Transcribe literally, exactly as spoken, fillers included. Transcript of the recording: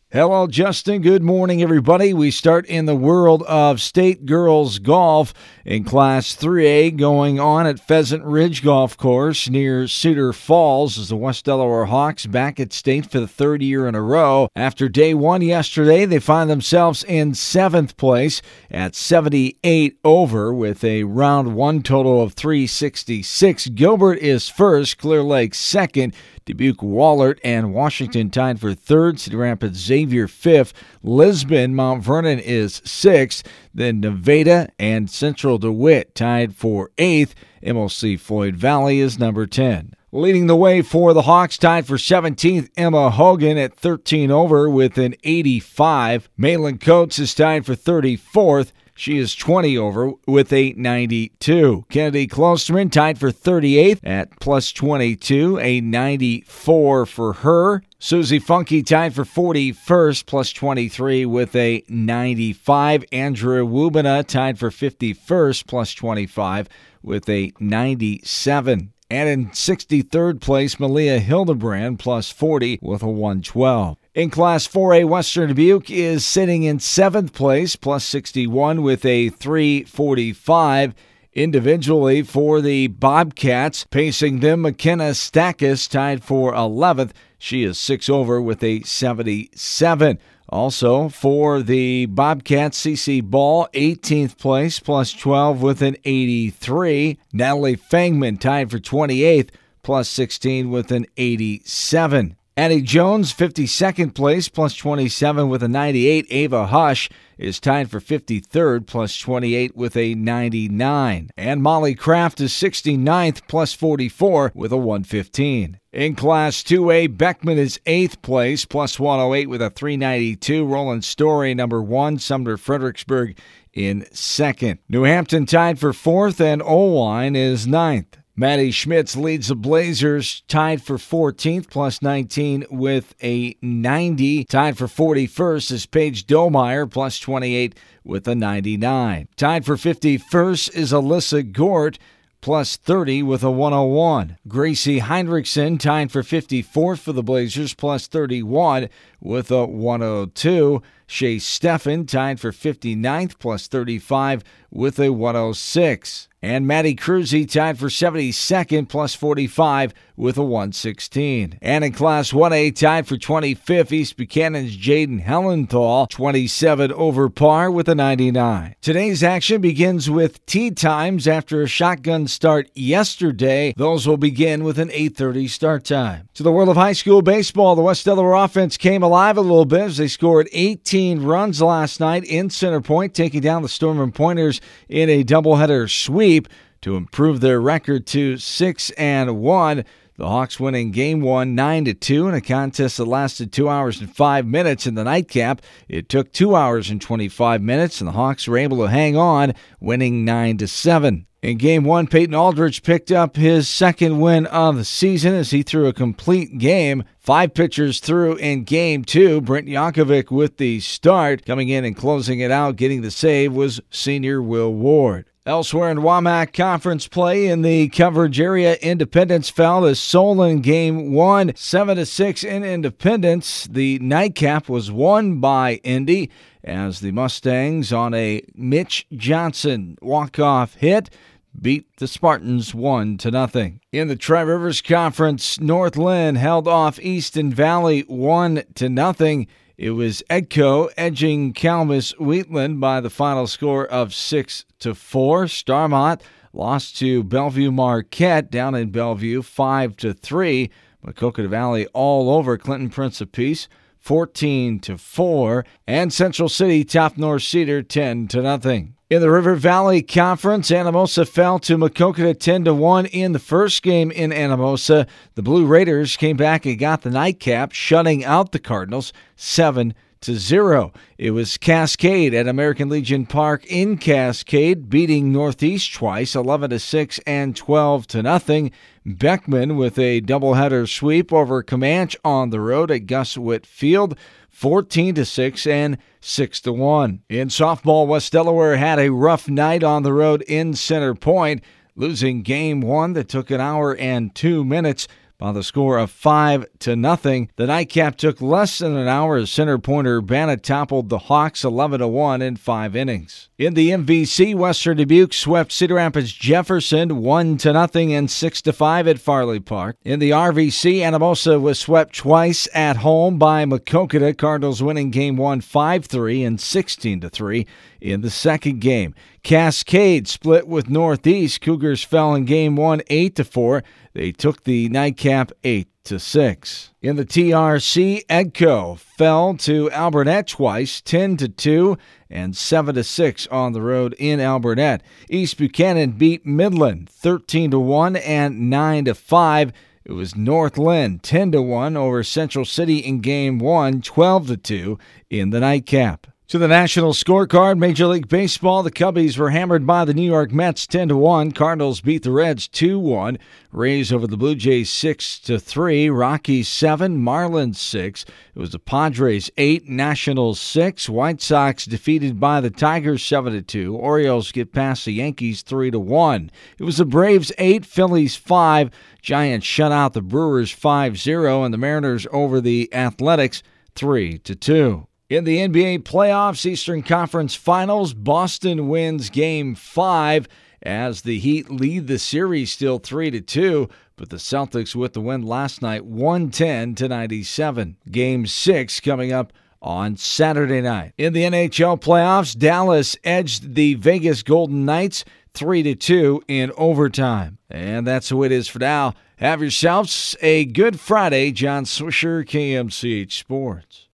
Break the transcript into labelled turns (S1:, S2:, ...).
S1: Hello, Justin. Good morning, everybody. We start in the world of state girls golf in Class three A going on at Pheasant Ridge Golf Course near Cedar Falls as the West Delaware Hawks back at state for the third year in a row. After day one yesterday, they find themselves in seventh place at seventy-eight over with a round one total of three sixty-six. Gilbert is first, Clear Lake second, Dubuque, Wahlert, and Washington tied for third. Cedar Rapids, Xavier fifth. Lisbon, Mount Vernon is sixth. Then Nevada and Central DeWitt tied for eighth. M L C Floyd Valley is number ten. Leading the way for the Hawks, tied for seventeenth, Emma Hogan at thirteen over with an eighty-five. Malin Coates is tied for thirty-fourth. She is twenty over with a ninety-two. Kennedy Klosterman tied for thirty-eighth at plus twenty-two, a ninety-four for her. Susie Funky tied for forty-first, plus twenty-three with a ninety-five. Andrea Wubina tied for fifty-first, plus twenty-five with a ninety-seven. And in sixty-third place, Malia Hildebrand, plus forty with a one twelve. In Class four A, Western Dubuque is sitting in seventh place, plus sixty-one with a three forty-five. Individually for the Bobcats, pacing them, McKenna Stackis tied for eleventh. She is six over with a seventy-seven. Also for the Bobcats, Cece Ball, eighteenth place, plus twelve with an eighty-three. Natalie Fangman tied for twenty-eighth, plus sixteen with an eighty-seven. Addie Jones, fifty-second place, plus twenty-seven with a ninety-eight. Ava Hush is tied for fifty-third, plus twenty-eight with a ninety-nine. And Molly Kraft is sixty-ninth, plus forty-four with a one fifteen. In Class two A, Beckman is eighth place, plus one oh eight with a three ninety-two. Roland Story, number one. Sumner Fredericksburg in second. New Hampton tied for fourth, and Owine is ninth. Maddie Schmitz leads the Blazers, tied for fourteenth, plus nineteen with a ninety. Tied for forty-first is Paige Domeyer, plus twenty-eight with a ninety-nine. Tied for fifty-first is Alyssa Gort, plus thirty with a one oh one. Gracie Heinrichsen tied for fifty-fourth for the Blazers, plus thirty-one with a one oh two. Shea Steffen tied for fifty-ninth, plus thirty-five with a one oh six. And Maddie Cruzy tied for seventy-second, plus forty-five with a one sixteen. And in Class one A, tied for twenty-fifth, East Buchanan's Jaden Hellenthal, twenty-seven over par with a ninety-nine. Today's action begins with tee times after a shotgun start yesterday. Those will begin with an eight thirty start time. To the world of high school baseball, the West Delaware offense came alive a little bit as they scored eighteen runs last night in Center Point, taking down the Storm and Pointers in a doubleheader sweep to improve their record to six and one. The Hawks winning game one nine to two in a contest that lasted two hours and five minutes in the nightcap. It took two hours and twenty-five minutes, and the Hawks were able to hang on, winning nine to seven. In game one, Peyton Aldridge picked up his second win of the season as he threw a complete game. Five pitchers threw in game two. Brent Yankovic with the start. Coming in and closing it out, getting the save, was senior Will Ward. Elsewhere in WAMAC Conference play in the coverage area, Independence fell to Solon game one, seven to six in Independence. The nightcap was won by Indy as the Mustangs, on a Mitch Johnson walk-off hit, beat the Spartans one to nothing. In the Tri-Rivers Conference, North Lynn held off Easton Valley one to nothing. It was Edco edging Calmus Wheatland by the final score of six to four. Starmont lost to Bellevue Marquette down in Bellevue five to three. Maquoketa Valley all over Clinton Prince of Peace fourteen to four. And Central City topped North Cedar ten to nothing. In the River Valley Conference, Anamosa fell to Maquoketa ten to one in the first game in Anamosa. The Blue Raiders came back and got the nightcap, shutting out the Cardinals seven to zero. It was Cascade at American Legion Park in Cascade, beating Northeast twice, eleven to six and twelve to nothing. Beckman with a doubleheader sweep over Comanche on the road at Gus Witt Field, fourteen to six and six to one. In softball, West Delaware had a rough night on the road in Center Point, losing game one that took an hour and two minutes by the score of five to nothing. The nightcap took less than an hour as center pointer Urbana toppled the Hawks eleven to one in five innings. In the M V C, Western Dubuque swept Cedar Rapids Jefferson one to nothing and six to five at Farley Park. In the R V C, Anamosa was swept twice at home by Maquoketa. Cardinals winning game one five three and sixteen to three in the second game. Cascade split with Northeast. Cougars fell in game one eight to four. They took the nightcap eight to six. In the T R C, Edco fell to Albernet twice, ten to two and seven to six on the road in Albernet. East Buchanan beat Midland thirteen to one and nine to five. It was Northland ten to one over Central City in game one, twelve to two in the nightcap. To the national scorecard, Major League Baseball, the Cubbies were hammered by the New York Mets ten to one. Cardinals beat the Reds two one. Rays over the Blue Jays six to three. Rockies seven, Marlins six. It was the Padres eight, Nationals six. White Sox defeated by the Tigers seven to two. Orioles get past the Yankees three to one. It was the Braves eight, Phillies five. Giants shut out the Brewers five zero, and the Mariners over the Athletics three to two. In the N B A playoffs, Eastern Conference Finals, Boston wins Game five as the Heat lead the series still three to two, but the Celtics with the win last night one ten to ninety-seven. Game six coming up on Saturday night. In the N H L playoffs, Dallas edged the Vegas Golden Knights three to two in overtime. And that's who it is for now. Have yourselves a good Friday. John Swisher, K M C H Sports.